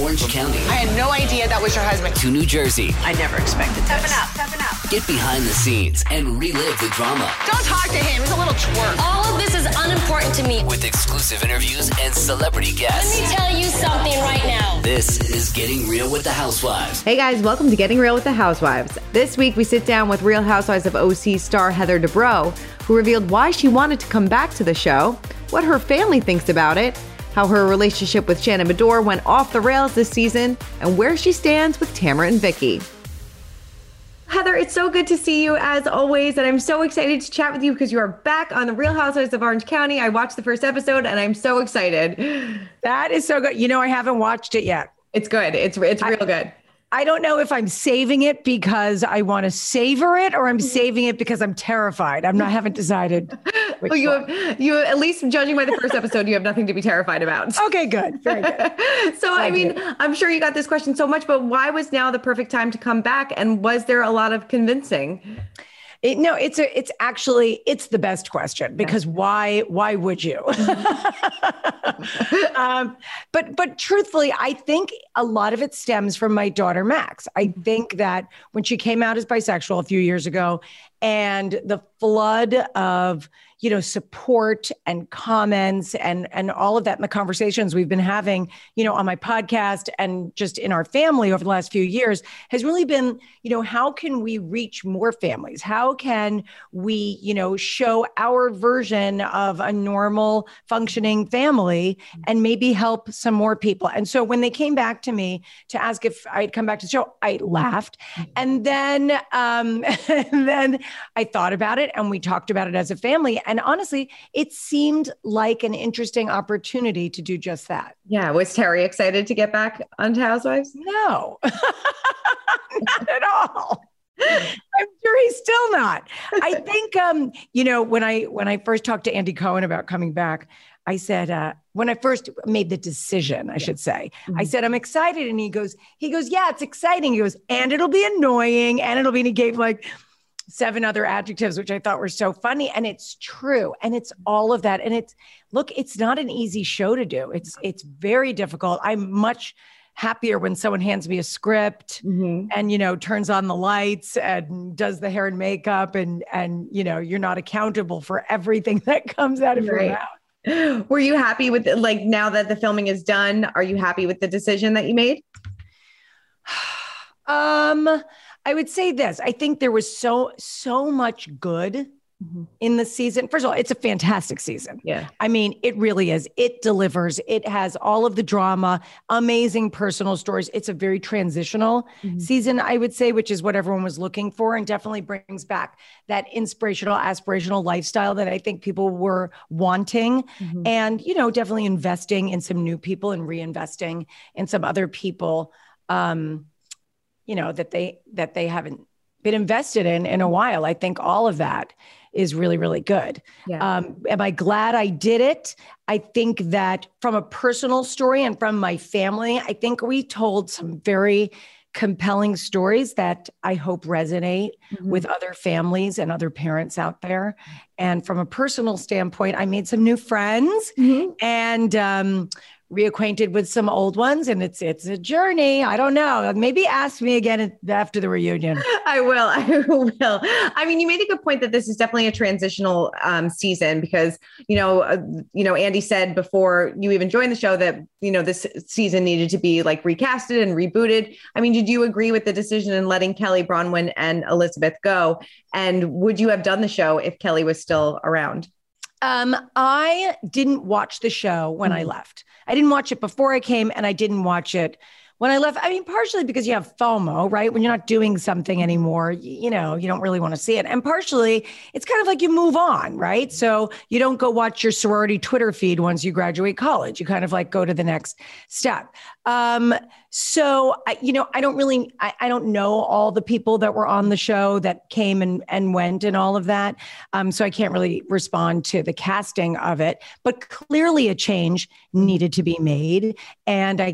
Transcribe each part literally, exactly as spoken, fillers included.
Orange County. I had no idea that was your husband. To New Jersey. I never expected this. Stepping up, stepping up. Get behind the scenes and relive the drama. Don't talk to him. He's a little twerp. All of this is unimportant to me. With exclusive interviews and celebrity guests. Let me tell you something right now. This is Getting Real with the Housewives. Hey guys, welcome to Getting Real with the Housewives. This week we sit down with Real Housewives of O C star Heather Dubrow, who revealed why she wanted to come back to the show, what her family thinks about it, how her relationship with Shannon Beador went off the rails this season, and where she stands with Tamara and Vicky. Heather, it's so good to see you as always, and I'm so excited to chat with you because you are back on The Real Housewives of Orange County. I watched the first episode, and I'm so excited. That is so good. You know, I haven't watched it yet. It's good. It's it's real I, good. I don't know if I'm saving it because I want to savor it or I'm saving it because I'm terrified. I'm not, haven't decided. Well, you have, you at least judging by the first episode, you have nothing to be terrified about. Okay, good. Very good. So, I mean, you. I'm sure you got this question so much, but why was now the perfect time to come back? And was there a lot of convincing? It, no, it's a, it's actually, it's the best question because why, why would you? um, but, but truthfully, I think a lot of it stems from my daughter, Max. I think that when she came out as bisexual a few years ago and the flood of, you know, support and comments and, and all of that in the conversations we've been having, you know, on my podcast and just in our family over the last few years has really been, you know, how can we reach more families? How can we, you know, show our version of a normal functioning family and maybe help some more people? And so when they came back to me to ask if I'd come back to the show, I laughed. And then, um, and then I thought about it and we talked about it as a family. And honestly, it seemed like an interesting opportunity to do just that. Yeah. Was Terry excited to get back onto Housewives? No, not at all. I'm sure he's still not. I think, um, you know, when I, when I first talked to Andy Cohen about coming back, I said, uh, when I first made the decision, I yeah. should say, mm-hmm. I said, I'm excited. And he goes, he goes, yeah, it's exciting. He goes, and it'll be annoying. And it'll be, and he gave like seven other adjectives, which I thought were so funny. And it's true. And it's all of that. And it's, look, it's not an easy show to do. It's, it's very difficult. I'm much happier when someone hands me a script mm-hmm. and, you know, turns on the lights and does the hair and makeup and, and, you know, you're not accountable for everything that comes out of right. your mouth. Were you happy with, like, now that the filming is done, are you happy with the decision that you made? um, I would say this. I think there was so, so much good mm-hmm. in the season. First of all, it's a fantastic season. Yeah. I mean, it really is. It delivers. It has all of the drama, amazing personal stories. It's a very transitional mm-hmm. season, I would say, which is what everyone was looking for and definitely brings back that inspirational, aspirational lifestyle that I think people were wanting mm-hmm. and, you know, definitely investing in some new people and reinvesting in some other people. Um, you know, that they, that they haven't been invested in in a while. I think all of that is really, really good. Yeah. Um, am I glad I did it? I think that from a personal story and from my family, I think we told some very compelling stories that I hope resonate mm-hmm. with other families and other parents out there. And from a personal standpoint, I made some new friends mm-hmm. and, um, reacquainted with some old ones, and it's it's a journey. I don't know. Maybe ask me again after the reunion. I will. I will. I mean, you made a good point that this is definitely a transitional um, season because, you know, uh, you know, Andy said before you even joined the show that, you know, this season needed to be like recasted and rebooted. I mean, did you agree with the decision in letting Kelly Bronwyn and Elizabeth go? And would you have done the show if Kelly was still around? Um, I didn't watch the show when mm-hmm. I left. I didn't watch it before I came and I didn't watch it when I left. I mean, partially because you have FOMO, right? When you're not doing something anymore, you, you know, you don't really want to see it. And partially it's kind of like you move on, right? So you don't go watch your sorority Twitter feed once you graduate college. You kind of like go to the next step. Um, so, I, you know, I don't really, I, I don't know all the people that were on the show that came and, and went and all of that. Um, so I can't really respond to the casting of it, but clearly a change needed to be made. And I think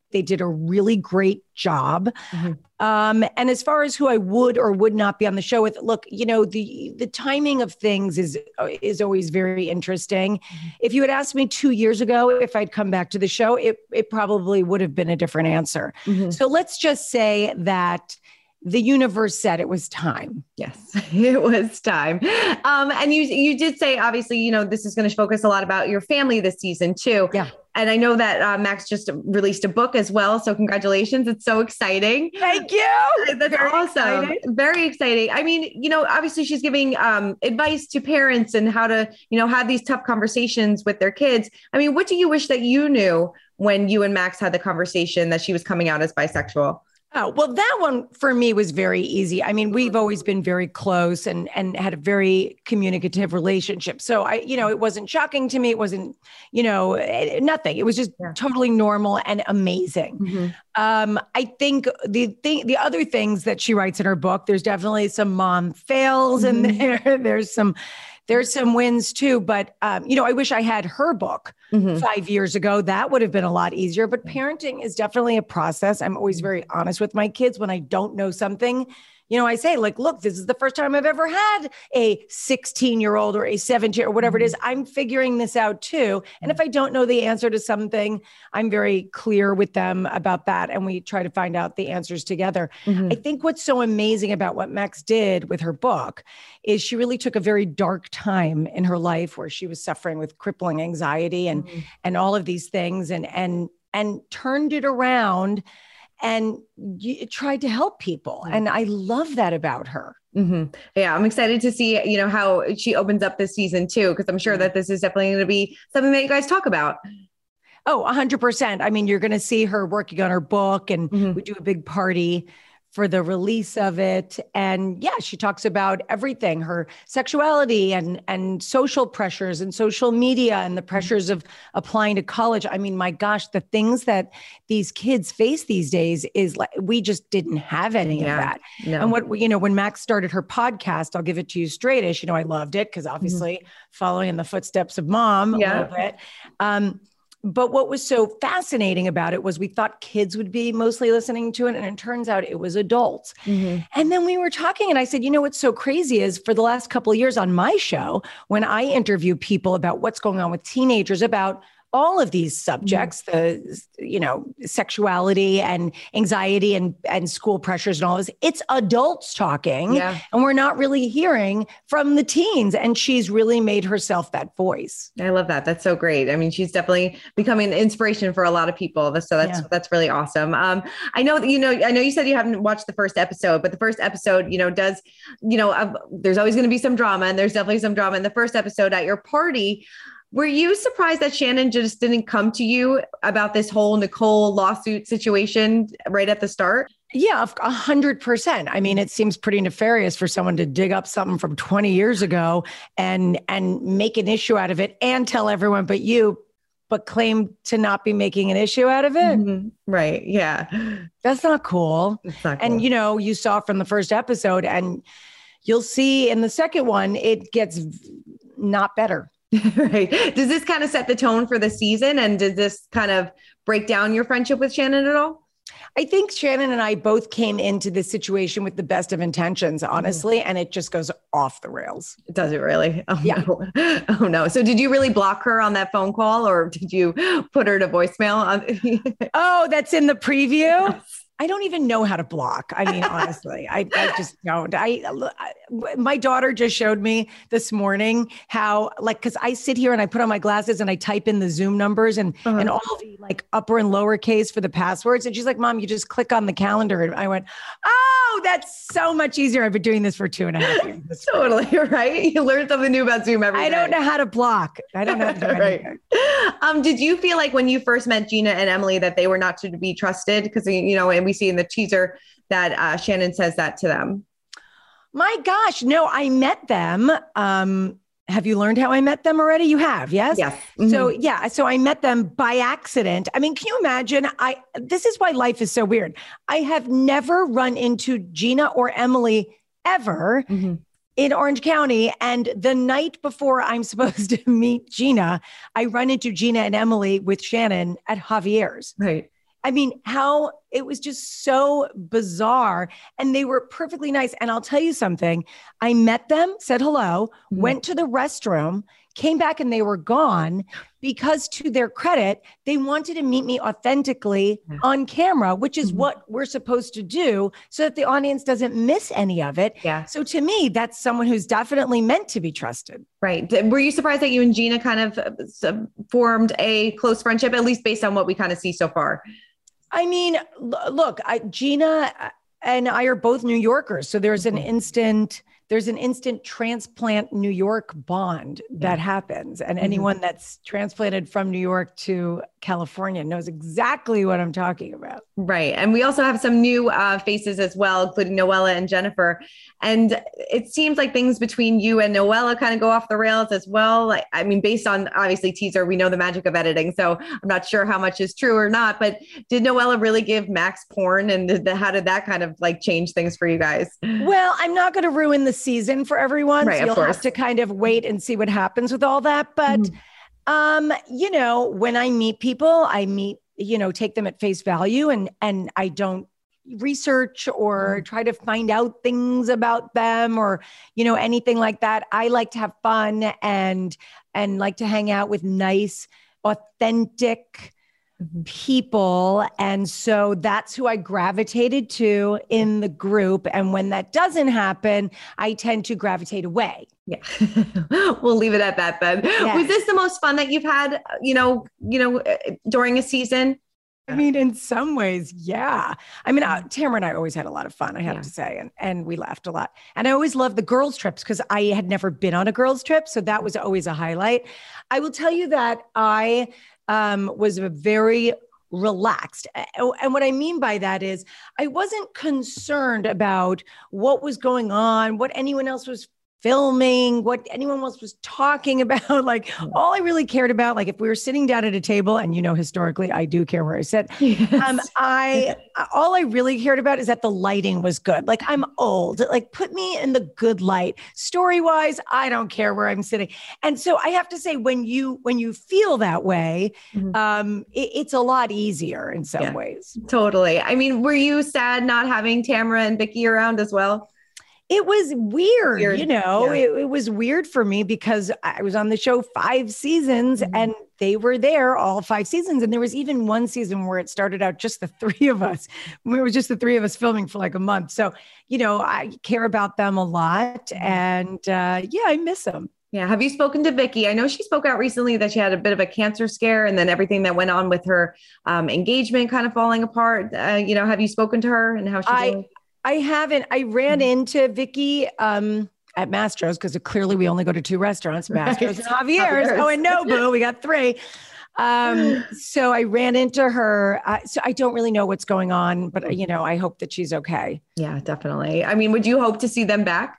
they did a really great job. Mm-hmm. Um, and as far as who I would or would not be on the show with, look, you know, the the timing of things is is always very interesting. Mm-hmm. If you had asked me two years ago if I'd come back to the show, it it probably would have been a different answer. Mm-hmm. So let's just say that the universe said it was time. Yes, it was time. Um, and you you did say, obviously, you know, this is going to focus a lot about your family this season too. Yeah. And I know that uh, Max just released a book as well. So congratulations. It's so exciting. Thank you. That's Very awesome. Excited. Very exciting. I mean, you know, obviously she's giving um, advice to parents and how to, you know, have these tough conversations with their kids. I mean, what do you wish that you knew when you and Max had the conversation that she was coming out as bisexual? Oh, well, that one for me was very easy. I mean, we've always been very close and, and had a very communicative relationship. So I, you know, it wasn't shocking to me. It wasn't, you know, nothing. It was just yeah. totally normal and amazing. Mm-hmm. Um, I think the thing, the other things that she writes in her book, there's definitely some mom fails mm-hmm. in there. There's some, there's some wins too, but, um, you know, I wish I had her book mm-hmm. five years ago. That would have been a lot easier, but parenting is definitely a process. I'm always very honest with my kids when I don't know something. You know, I say like, look, this is the first time I've ever had a sixteen year old or a seventeen or whatever it is. I'm figuring this out too. And if I don't know the answer to something, I'm very clear with them about that. And we try to find out the answers together. Mm-hmm. I think what's so amazing about what Max did with her book is she really took a very dark time in her life where she was suffering with crippling anxiety and, mm-hmm. and all of these things and, and, and turned it around and you tried to help people. And I love that about her. Mm-hmm. Yeah. I'm excited to see, you know, how she opens up this season too, because I'm sure that this is definitely going to be something that you guys talk about. Oh, a hundred percent. I mean, you're going to see her working on her book and mm-hmm. we do a big party for the release of it. And yeah, she talks about everything, her sexuality and, and social pressures and social media and the pressures of applying to college. I mean, my gosh, the things that these kids face these days is like, we just didn't have any yeah, of that. No. And what, you know, when Max started her podcast, I'll give it to you straight-ish, you know, I loved it because obviously mm-hmm. following in the footsteps of mom yeah. a little bit. Um, But what was so fascinating about it was we thought kids would be mostly listening to it. And it turns out it was adults. Mm-hmm. And then we were talking and I said, you know, what's so crazy is for the last couple of years on my show, when I interview people about what's going on with teenagers, about all of these subjects, mm-hmm. the, you know, sexuality and anxiety and, and school pressures and all this, it's adults talking yeah. and we're not really hearing from the teens. And she's really made herself that voice. I love that. That's so great. I mean, she's definitely becoming an inspiration for a lot of people. So that's, yeah. that's really awesome. Um, I know that, you know, I know you said you haven't watched the first episode, but the first episode, you know, does, you know, uh, there's always going to be some drama and there's definitely some drama in the first episode at your party. Were you surprised that Shannon just didn't come to you about this whole Nicole lawsuit situation right at the start? Yeah, a hundred percent. I mean, it seems pretty nefarious for someone to dig up something from twenty years ago and, and make an issue out of it and tell everyone but you, but claim to not be making an issue out of it. Mm-hmm. Right. Yeah. That's not cool. It's not cool. And, you know, you saw from the first episode and you'll see in the second one, it gets not better. Right. Does this kind of set the tone for the season? And does this kind of break down your friendship with Shannon at all? I think Shannon and I both came into this situation with the best of intentions, honestly, mm. and it just goes off the rails. Does it really? Oh, yeah. No. Oh, no. So did you really block her on that phone call or did you put her to voicemail? Oh, that's in the preview? Yes. I don't even know how to block. I mean, honestly, I, I just don't. I, I my daughter just showed me this morning how, like, because I sit here and I put on my glasses and I type in the Zoom numbers and uh-huh. and all the like upper and lower case for the passwords. And she's like, "Mom, you just click on the calendar." And I went, "Oh, that's so much easier." I've been doing this for two and a half years. Totally, right? You learn something new about Zoom every I day. don't know how to block. I don't know how to do right. Um, did you feel like when you first met Gina and Emily that they were not to be trusted? Because you know, and we see in the teaser that uh, Shannon says that to them. My gosh, no, I met them. Um, have you learned how I met them already? You have, yes? Yes. Mm-hmm. So yeah, so I met them by accident. I mean, can you imagine? I this is why life is so weird. I have never run into Gina or Emily ever mm-hmm. in Orange County. And the night before I'm supposed to meet Gina, I run into Gina and Emily with Shannon at Javier's. Right. I mean, how it was just so bizarre, and they were perfectly nice. And I'll tell you something. I met them, said hello, mm-hmm. went to the restroom, came back, and they were gone because, to their credit, they wanted to meet me authentically yeah. on camera, which is mm-hmm. what we're supposed to do so that the audience doesn't miss any of it. Yeah. So to me, that's someone who's definitely meant to be trusted. Right. Were you surprised that you and Gina kind of uh, formed a close friendship, at least based on what we kind of see so far? I mean, l- look, I, Gina and I are both New Yorkers. So there's an instant, there's an instant transplant New York bond that yeah. happens. And mm-hmm. anyone that's transplanted from New York to California knows exactly what I'm talking about. Right. And we also have some new uh, faces as well, including Noella and Jennifer. And it seems like things between you and Noella kind of go off the rails as well. Like, I mean, based on obviously teaser, we know the magic of editing. So I'm not sure how much is true or not, but did Noella really give Max porn? And did the, how did that kind of like change things for you guys? Well, I'm not going to ruin the season for everyone. Right, so you'll of course. have to kind of wait and see what happens with all that. But, mm-hmm. um, you know, when I meet people, I meet, you know, take them at face value, and, and I don't research or try to find out things about them or, you know, anything like that. I like to have fun and, and like to hang out with nice, authentic people. And so that's who I gravitated to in the group. And when that doesn't happen, I tend to gravitate away. Yeah. We'll leave it at that then. Yes. Was this the most fun that you've had, you know, you know, during a season? I mean, in some ways, yeah. I mean, uh, Tamara and I always had a lot of fun, I have yeah. to say, and, and we laughed a lot. And I always loved the girls' trips because I had never been on a girls' trip. So that was always a highlight. I will tell you that I um, was very relaxed. And what I mean by that is I wasn't concerned about what was going on, what anyone else was filming, what anyone else was talking about. Like, all I really cared about, like if we were sitting down at a table, and you know, historically, I do care where I sit. Yes. Um, I, all I really cared about is that the lighting was good. Like, I'm old, like put me in the good light. Story wise, I don't care where I'm sitting. And so I have to say, when you, when you feel that way, mm-hmm. um, it, it's a lot easier in some yeah, ways. Totally. I mean, were you sad not having Tamara and Vicky around as well? It was weird, weird. you know, yeah. it, it was weird for me because I was on the show five seasons mm-hmm. and they were there all five seasons. And there was even one season where it started out just the three of us. We were just the three of us filming for like a month. So, you know, I care about them a lot, and uh, yeah, I miss them. Yeah. Have you spoken to Vicky? I know she spoke out recently that she had a bit of a cancer scare, and then everything that went on with her um, engagement kind of falling apart. Uh, you know, have you spoken to her and how she's I, doing? I haven't. I ran into Vicky um, at Mastro's because clearly we only go to two restaurants, Mastro's right. and Javier's. Oh, and Nobu, we got three. Um, so I ran into her. Uh, so I don't really know what's going on, but you know, I hope that she's okay. Yeah, definitely. I mean, would you hope to see them back?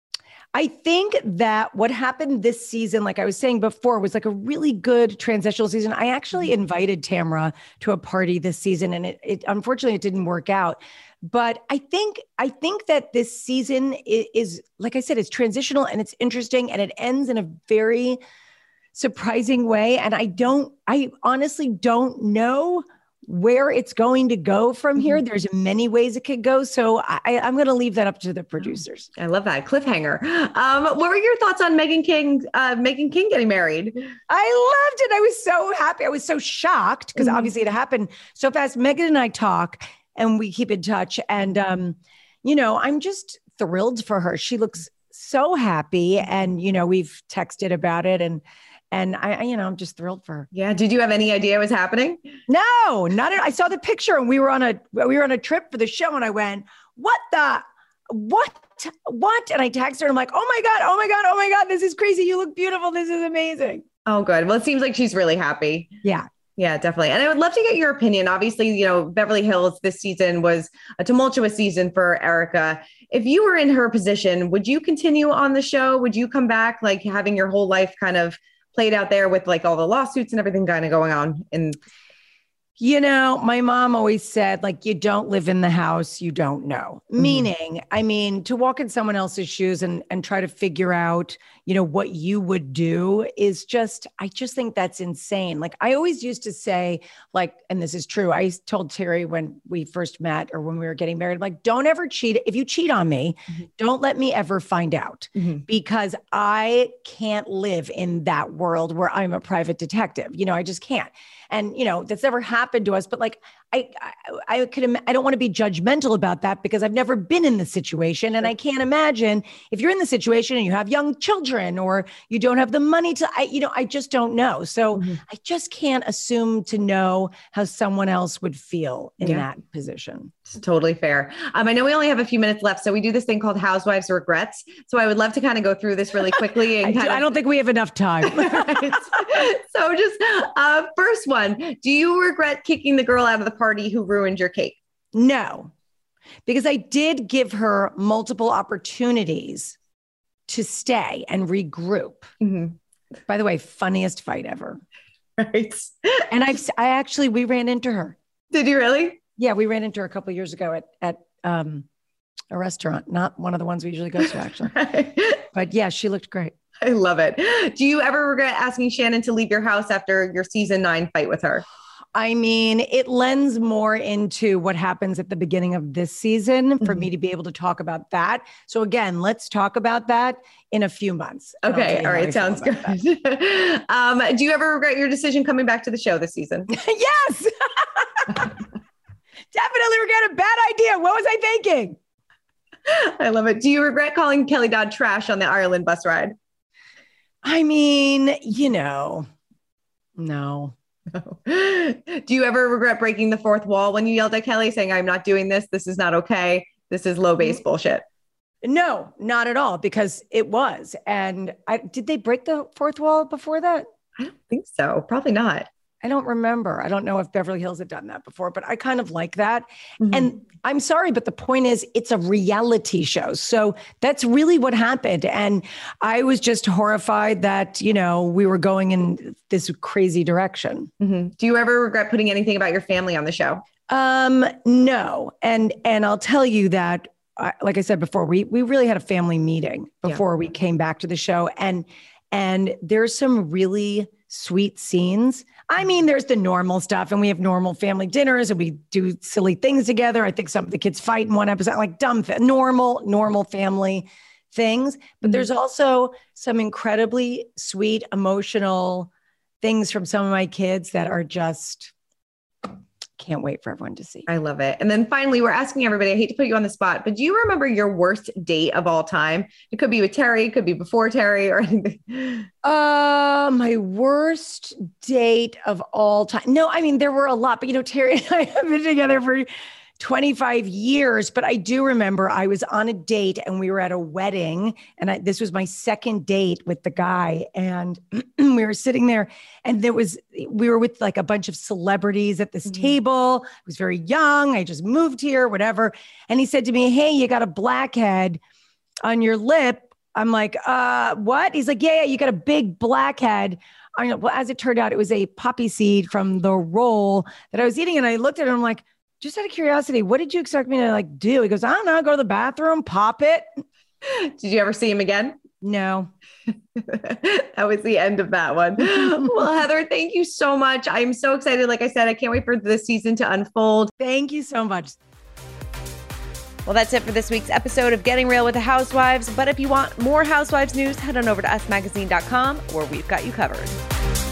I think that what happened this season, like I was saying before, was like a really good transitional season. I actually invited Tamara to a party this season, and it, it unfortunately it didn't work out. But I think I think that this season is, is, like I said, it's transitional and it's interesting, and it ends in a very surprising way. And I don't, I honestly don't know where it's going to go from here. Mm-hmm. There's many ways it could go. So I, I'm going to leave that up to the producers. I love that cliffhanger. Um, what were your thoughts on Meghan King, uh, Meghan King getting married? I loved it. I was so happy. I was so shocked because mm-hmm. obviously it happened so fast. Meghan and I talk and we keep in touch. And, um, you know, I'm just thrilled for her. She looks so happy. And, you know, we've texted about it, and And I, you know, I'm just thrilled for her. Yeah. Did you have any idea it was happening? No, not at, I saw the picture, and we were on a, we were on a trip for the show, and I went, what the, what, what? And I texted her, and I'm like, oh my God, oh my God, oh my God, this is crazy. You look beautiful. This is amazing. Oh, good. Well, it seems like she's really happy. Yeah. Yeah, definitely. And I would love to get your opinion. Obviously, you know, Beverly Hills this season was a tumultuous season for Erica. If you were in her position, would you continue on the show? Would you come back, like having your whole life kind of played out there with like all the lawsuits and everything kind of going on? And You know, my mom always said, like, you don't live in the house you don't know. Mm-hmm. Meaning, I mean, to walk in someone else's shoes and, and try to figure out, you know, what you would do is just, I just think that's insane. Like, I always used to say, like, and this is true, I told Terry when we first met or when we were getting married, like, don't ever cheat. If you cheat on me, mm-hmm. don't let me ever find out mm-hmm. because I can't live in that world where I'm a private detective. You know, I just can't. And, you know, that's never happened to us, but like, I, I, I could, I don't want to be judgmental about that because I've never been in the situation. And I can't imagine if you're in the situation and you have young children or you don't have the money to, I, you know, I just don't know. So mm-hmm. I just can't assume to know how someone else would feel in yeah. that position. It's totally fair. Um, I know we only have a few minutes left, so we do this thing called Housewives Regrets. So I would love to kind of go through this really quickly. And I, kind do, of, I don't think we have enough time. Right. So just uh, first one. Do you regret kicking the girl out of the party who ruined your cake? No, because I did give her multiple opportunities to stay and regroup. Mm-hmm. By the way, funniest fight ever. Right. And I've, I actually, we ran into her. Did you really? Yeah, we ran into her a couple of years ago at, at um, a restaurant, not one of the ones we usually go to actually. Right. But yeah, she looked great. I love it. Do you ever regret asking Shannon to leave your house after your season nine fight with her? I mean, it lends more into what happens at the beginning of this season for mm-hmm. me to be able to talk about that. So again, let's talk about that in a few months. Okay. All right. Sounds good. um, do you ever regret your decision coming back to the show this season? Yes. Definitely regret a bad idea. What was I thinking? I love it. Do you regret calling Kelly Dodd trash on the Ireland bus ride? I mean, you know, no. no. Do you ever regret breaking the fourth wall when you yelled at Kelly saying, I'm not doing this. This is not okay. This is low base bullshit. No, not at all, because it was. And I, did they break the fourth wall before that? I don't think so. Probably not. I don't remember. I don't know if Beverly Hills had done that before, but I kind of like that. Mm-hmm. And I'm sorry, but the point is it's a reality show. So that's really what happened. And I was just horrified that, you know, we were going in this crazy direction. Mm-hmm. Do you ever regret putting anything about your family on the show? Um, no. And, and I'll tell you that, uh, like I said before, we, we really had a family meeting before yeah. we came back to the show. And, and there's some really sweet scenes. I mean, there's the normal stuff and we have normal family dinners and we do silly things together. I think some of the kids fight in one episode, like dumb, th- normal, normal family things. But mm-hmm. there's also some incredibly sweet, emotional things from some of my kids that are just, can't wait for everyone to see. I love it. And then finally, we're asking everybody, I hate to put you on the spot, but do you remember your worst date of all time? It could be with Terry, it could be before Terry or anything. Uh, my worst date of all time. No, I mean, there were a lot, but you know, Terry and I have been together for twenty-five years, but I do remember I was on a date and we were at a wedding and I, this was my second date with the guy. And we were sitting there and there was, we were with like a bunch of celebrities at this mm-hmm. table. I was very young. I just moved here, whatever. And he said to me, hey, you got a blackhead on your lip. I'm like, uh, what? He's like, yeah, yeah, you got a big blackhead. I know. Well, as it turned out, it was a poppy seed from the roll that I was eating. And I looked at it and I'm like, just out of curiosity, what did you expect me to like do? He goes, I don't know, go to the bathroom, pop it. Did you ever see him again? No. That was the end of that one. Well, Heather, thank you so much. I'm so excited. Like I said, I can't wait for this season to unfold. Thank you so much. Well, that's it for this week's episode of Getting Real with the Housewives. But if you want more Housewives news, head on over to us magazine dot com where we've got you covered.